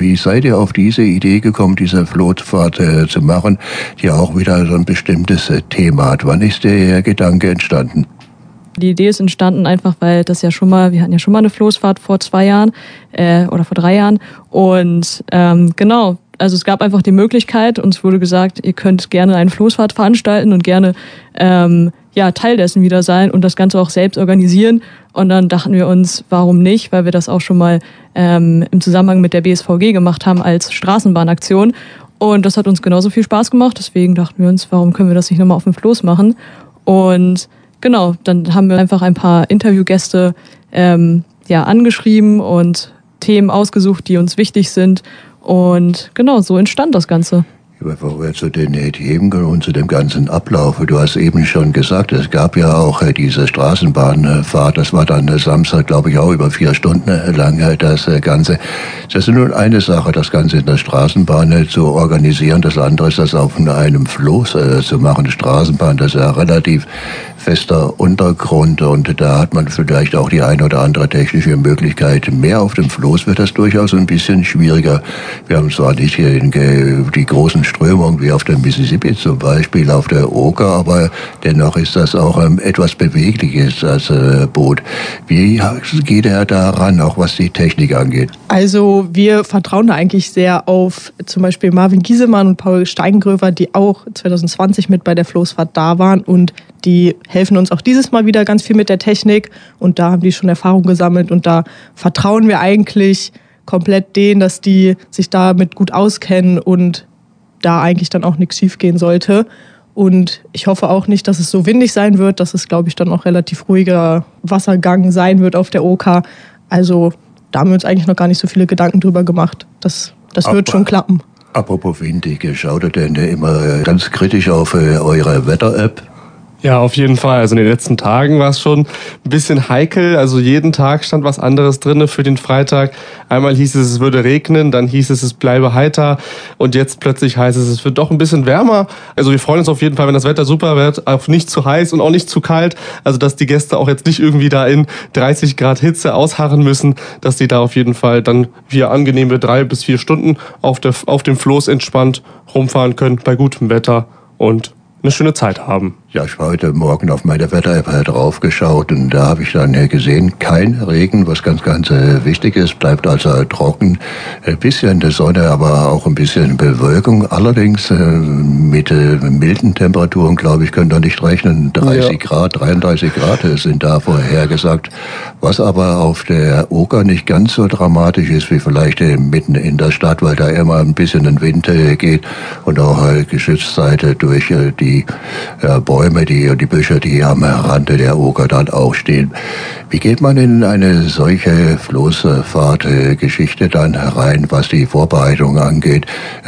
Wie seid ihr auf diese Idee gekommen, diese Floßfahrt zu machen, die auch wieder so ein bestimmtes Thema hat? Wann ist der Gedanke entstanden? Die Idee ist entstanden einfach, weil wir hatten ja schon mal eine Floßfahrt vor 2 Jahren oder vor 3 Jahren und genau, also es gab einfach die Möglichkeit, uns wurde gesagt, ihr könnt gerne eine Floßfahrt veranstalten und gerne Teil dessen wieder sein und das Ganze auch selbst organisieren und dann dachten wir uns, warum nicht, weil wir das auch schon mal im Zusammenhang mit der BSVG gemacht haben als Straßenbahnaktion und das hat uns genauso viel Spaß gemacht, deswegen dachten wir uns, warum können wir das nicht nochmal auf dem Floß machen und genau, dann haben wir einfach ein paar Interviewgäste angeschrieben und Themen ausgesucht, die uns wichtig sind. Und genau, so entstand das Ganze. Bevor wir zu den Themen und zu dem ganzen Ablauf, du hast eben schon gesagt, es gab ja auch diese Straßenbahnfahrt, das war dann Samstag, glaube ich, auch über 4 Stunden lang das Ganze. Das ist nun eine Sache, das Ganze in der Straßenbahn zu organisieren, das andere ist, das auf einem Floß zu machen. Die Straßenbahn, das ist ja relativ fester Untergrund und da hat man vielleicht auch die eine oder andere technische Möglichkeit mehr. Auf dem Floß wird das durchaus ein bisschen schwieriger. Wir haben zwar nicht die großen Strömungen wie auf der Mississippi zum Beispiel, auf der Oka, aber dennoch ist das auch etwas Bewegliches, das Boot. Wie geht er da ran, auch was die Technik angeht? Also wir vertrauen da eigentlich sehr auf zum Beispiel Marvin Giesemann und Paul Steingröver, die auch 2020 mit bei der Floßfahrt da waren und die helfen uns auch dieses Mal wieder ganz viel mit der Technik und da haben die schon Erfahrung gesammelt und da vertrauen wir eigentlich komplett denen, dass die sich damit gut auskennen und da eigentlich dann auch nichts schief gehen sollte. Und ich hoffe auch nicht, dass es so windig sein wird, dass es, glaube ich, dann auch relativ ruhiger Wassergang sein wird auf der Oka. Also da haben wir uns eigentlich noch gar nicht so viele Gedanken drüber gemacht. Das wird schon klappen. Apropos windig, schaut ihr denn immer ganz kritisch auf eure Wetter-App? Ja, auf jeden Fall. Also in den letzten Tagen war es schon ein bisschen heikel. Also jeden Tag stand was anderes drin für den Freitag. Einmal hieß es würde regnen, dann hieß es bleibe heiter und jetzt plötzlich heißt es wird doch ein bisschen wärmer. Also wir freuen uns auf jeden Fall, wenn das Wetter super wird, auf nicht zu heiß und auch nicht zu kalt. Also dass die Gäste auch jetzt nicht irgendwie da in 30 Grad Hitze ausharren müssen, dass die da auf jeden Fall dann wir angenehme 3 bis 4 Stunden auf dem Floß entspannt rumfahren können bei gutem Wetter und eine schöne Zeit haben. Ja, ich habe heute Morgen auf meine Wetter-App drauf geschaut und da habe ich dann gesehen, kein Regen, was ganz wichtig ist, bleibt also trocken. Ein bisschen der Sonne, aber auch ein bisschen Bewölkung. Allerdings mit milden Temperaturen, glaube ich, könnt ihr nicht rechnen. 30 Grad, 33 Grad sind da vorhergesagt. Was aber auf der Oka nicht ganz so dramatisch ist wie vielleicht mitten in der Stadt, weil da immer ein bisschen ein Wind geht und auch geschützt seid durch die Bäume, die Büsche, die am Rande der Oka dann auch stehen. Wie geht man in eine solche Floßfahrtgeschichte dann herein, was die Vorbereitung angeht?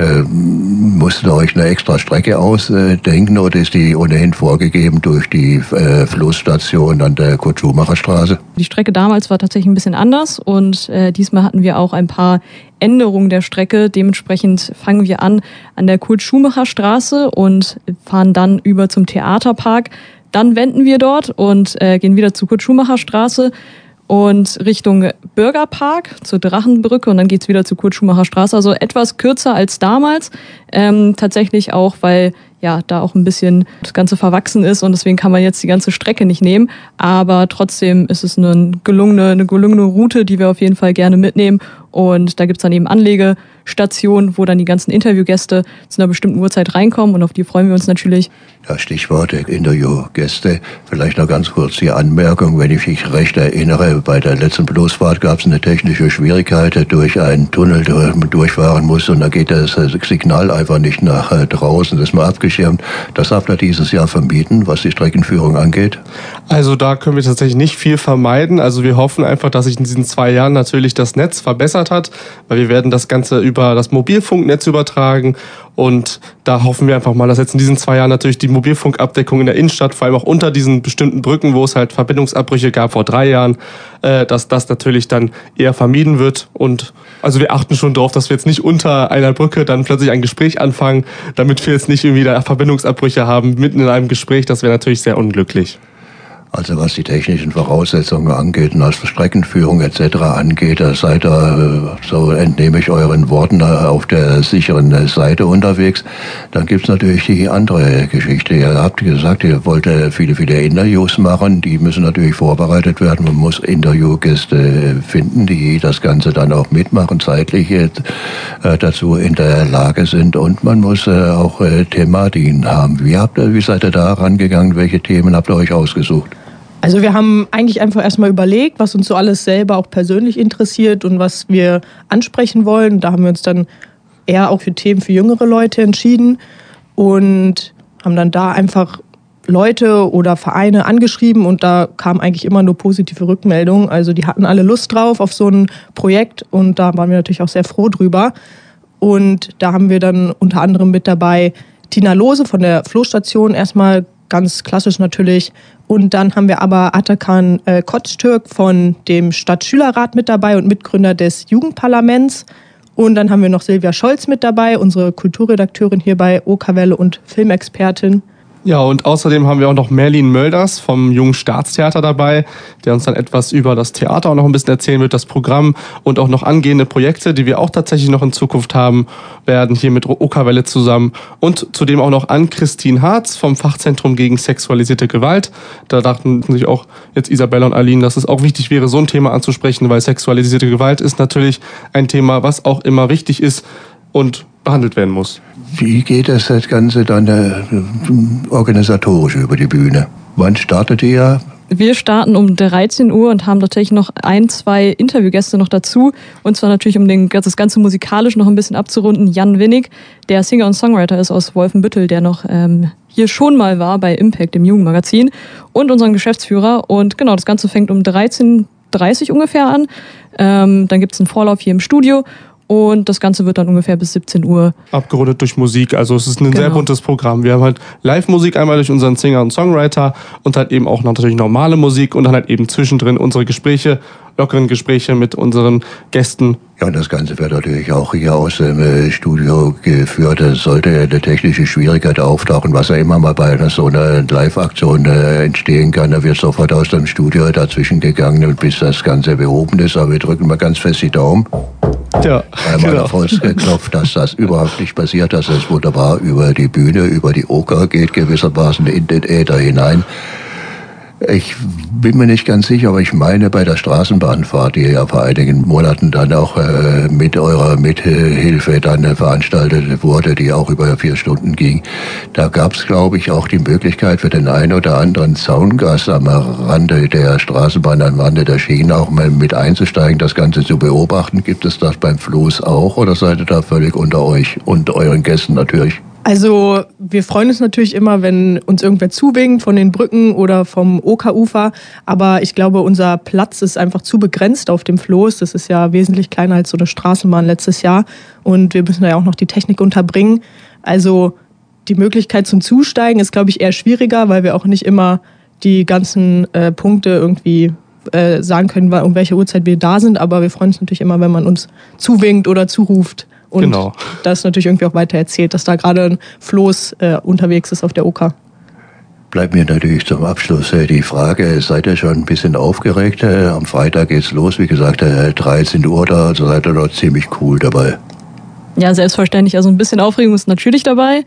Musst ihr euch eine extra Strecke ausdenken oder ist die ohnehin vorgegeben durch die Floßstation an der Kurt-Schumacher-Straße? Die Strecke damals war tatsächlich ein bisschen anders und diesmal hatten wir auch ein paar Änderung der Strecke. Dementsprechend fangen wir an der Kurt-Schumacher-Straße und fahren dann über zum Theaterpark. Dann wenden wir dort und gehen wieder zur Kurt-Schumacher-Straße und Richtung Bürgerpark zur Drachenbrücke und dann geht's wieder zur Kurt-Schumacher-Straße. Also etwas kürzer als damals. Tatsächlich auch, weil ja da auch ein bisschen das Ganze verwachsen ist und deswegen kann man jetzt die ganze Strecke nicht nehmen. Aber trotzdem ist es eine gelungene Route, die wir auf jeden Fall gerne mitnehmen. Und da gibt's dann eben Anlegestationen, wo dann die ganzen Interviewgäste zu einer bestimmten Uhrzeit reinkommen und auf die freuen wir uns natürlich. Ja, Stichwort Interviewgäste. Vielleicht noch ganz kurz die Anmerkung, wenn ich mich recht erinnere, bei der letzten Floßfahrt gab es eine technische Schwierigkeit durch einen Tunnel, der man durchfahren muss und da geht das Signal einfach nicht nach draußen, das ist mal abgeschirmt. Das darf er dieses Jahr vermieden, was die Streckenführung angeht. Also da können wir tatsächlich nicht viel vermeiden. Also wir hoffen einfach, dass sich in diesen 2 Jahren natürlich das Netz verbessert hat, weil wir werden das Ganze über das Mobilfunknetz übertragen und da hoffen wir einfach mal, dass jetzt in diesen 2 Jahren natürlich die Mobilfunkabdeckung in der Innenstadt, vor allem auch unter diesen bestimmten Brücken, wo es halt Verbindungsabbrüche gab vor 3 Jahren, dass das natürlich dann eher vermieden wird und also wir achten schon darauf, dass wir jetzt nicht unter einer Brücke dann plötzlich ein Gespräch anfangen, damit wir jetzt nicht irgendwie da Verbindungsabbrüche haben mitten in einem Gespräch, das wäre natürlich sehr unglücklich. Also was die technischen Voraussetzungen angeht und was Streckenführung etc. angeht, da seid ihr, so entnehme ich euren Worten, auf der sicheren Seite unterwegs. Dann gibt's natürlich die andere Geschichte. Ihr habt gesagt, ihr wollt viele Interviews machen. Die müssen natürlich vorbereitet werden. Man muss Interviewgäste finden, die das Ganze dann auch mitmachen, zeitlich dazu in der Lage sind. Und man muss auch Thematien haben. Wie seid ihr da rangegangen? Welche Themen habt ihr euch ausgesucht? Also wir haben eigentlich einfach erstmal überlegt, was uns so alles selber auch persönlich interessiert und was wir ansprechen wollen. Da haben wir uns dann eher auch für Themen für jüngere Leute entschieden und haben dann da einfach Leute oder Vereine angeschrieben und da kam eigentlich immer nur positive Rückmeldungen. Also die hatten alle Lust drauf auf so ein Projekt und da waren wir natürlich auch sehr froh drüber. Und da haben wir dann unter anderem mit dabei Tina Lohse von der Floßstation, erstmal ganz klassisch natürlich. Und dann haben wir aber Atakan Koçtürk von dem Stadtschülerrat mit dabei und Mitgründer des Jugendparlaments. Und dann haben wir noch Silvia Scholz mit dabei, unsere Kulturredakteurin hier bei Okerwelle und Filmexpertin. Ja, und außerdem haben wir auch noch Merlin Mölders vom Jungen Staatstheater dabei, der uns dann etwas über das Theater auch noch ein bisschen erzählen wird, das Programm und auch noch angehende Projekte, die wir auch tatsächlich noch in Zukunft haben werden, hier mit Okerwelle zusammen. Und zudem auch noch Ann-Christine Harz vom Fachzentrum gegen sexualisierte Gewalt. Da dachten sich auch jetzt Isabella und Aline, dass es auch wichtig wäre, so ein Thema anzusprechen, weil sexualisierte Gewalt ist natürlich ein Thema, was auch immer wichtig ist und behandelt werden muss. Wie geht das Ganze dann organisatorisch über die Bühne? Wann startet ihr? Wir starten um 13 Uhr und haben tatsächlich noch 2 Interviewgäste noch dazu. Und zwar natürlich, um das Ganze musikalisch noch ein bisschen abzurunden, Jan Winnig, der Singer und Songwriter ist aus Wolfenbüttel, der noch hier schon mal war bei Impact, dem Jugendmagazin, und unseren Geschäftsführer. Und genau, das Ganze fängt um 13:30 ungefähr an. Dann gibt es einen Vorlauf hier im Studio. Und das Ganze wird dann ungefähr bis 17 Uhr abgerundet durch Musik. Also es ist ein sehr buntes Programm. Wir haben halt Live-Musik einmal durch unseren Singer und Songwriter und halt eben auch noch natürlich normale Musik und dann halt eben zwischendrin unsere Gespräche, lockeren Gespräche mit unseren Gästen. Ja, und das Ganze wird natürlich auch hier aus dem Studio geführt. Sollte eine technische Schwierigkeit auftauchen, was ja immer mal bei so einer Live-Aktion entstehen kann, da wird sofort aus dem Studio dazwischen gegangen, bis das Ganze behoben ist. Aber wir drücken mal ganz fest die Daumen. Ja, einmal auf Holz geklopft, dass das überhaupt nicht passiert, dass es wunderbar über die Bühne, über die Oker geht, gewissermaßen in den Äther hinein. Ich bin mir nicht ganz sicher, aber ich meine, bei der Straßenbahnfahrt, die ja vor einigen Monaten dann auch mit eurer Mithilfe dann veranstaltet wurde, die auch über 4 Stunden ging, da gab es, glaube ich, auch die Möglichkeit für den einen oder anderen Zaungast am Rande der Straßenbahn, am Rande der Schienen auch mal mit einzusteigen, das Ganze zu beobachten. Gibt es das beim Floß auch oder seid ihr da völlig unter euch und euren Gästen natürlich? Also wir freuen uns natürlich immer, wenn uns irgendwer zuwinkt von den Brücken oder vom Okerufer. Aber ich glaube, unser Platz ist einfach zu begrenzt auf dem Floß. Das ist ja wesentlich kleiner als so eine Straßenbahn letztes Jahr. Und wir müssen ja auch noch die Technik unterbringen. Also die Möglichkeit zum Zusteigen ist, glaube ich, eher schwieriger, weil wir auch nicht immer die ganzen Punkte irgendwie sagen können, um welche Uhrzeit wir da sind. Aber wir freuen uns natürlich immer, wenn man uns zuwinkt oder zuruft. Und genau. Das natürlich irgendwie auch weiter erzählt, dass da gerade ein Floß unterwegs ist auf der Oker. Bleibt mir natürlich zum Abschluss die Frage, seid ihr schon ein bisschen aufgeregt? Am Freitag geht's los, wie gesagt, 13 Uhr da, also seid ihr dort ziemlich cool dabei. Ja, selbstverständlich. Also ein bisschen Aufregung ist natürlich dabei,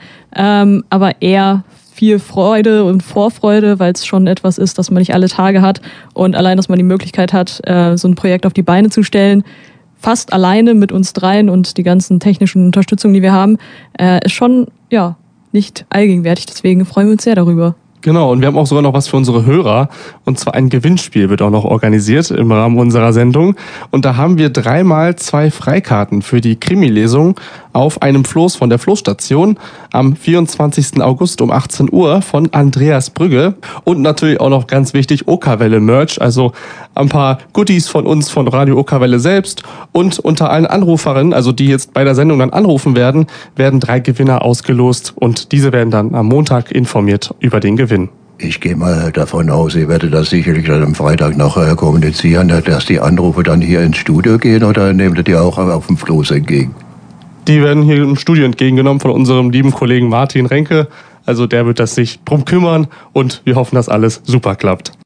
aber eher viel Freude und Vorfreude, weil es schon etwas ist, das man nicht alle Tage hat. Und allein, dass man die Möglichkeit hat, so ein Projekt auf die Beine zu stellen, fast alleine mit uns dreien und die ganzen technischen Unterstützungen, die wir haben, ist schon nicht allgegenwärtig. Deswegen freuen wir uns sehr darüber. Genau, und wir haben auch sogar noch was für unsere Hörer. Und zwar ein Gewinnspiel wird auch noch organisiert im Rahmen unserer Sendung. Und da haben wir 3x2 Freikarten für die Krimi-Lesung auf einem Floß von der Floßstation am 24. August um 18 Uhr von Andreas Brügge. Und natürlich auch noch ganz wichtig, Okerwelle-Merch, also ein paar Goodies von uns, von Radio Okerwelle selbst. Und unter allen Anruferinnen, also die jetzt bei der Sendung dann anrufen werden 3 Gewinner ausgelost. Und diese werden dann am Montag informiert über den Gewinn. Ich gehe mal davon aus, ihr werdet das sicherlich dann am Freitag noch kommunizieren, dass die Anrufe dann hier ins Studio gehen, oder nehmt ihr die auch auf dem Floß entgegen? Die werden hier im Studio entgegengenommen von unserem lieben Kollegen Martin Renke. Also der wird sich drum kümmern und wir hoffen, dass alles super klappt.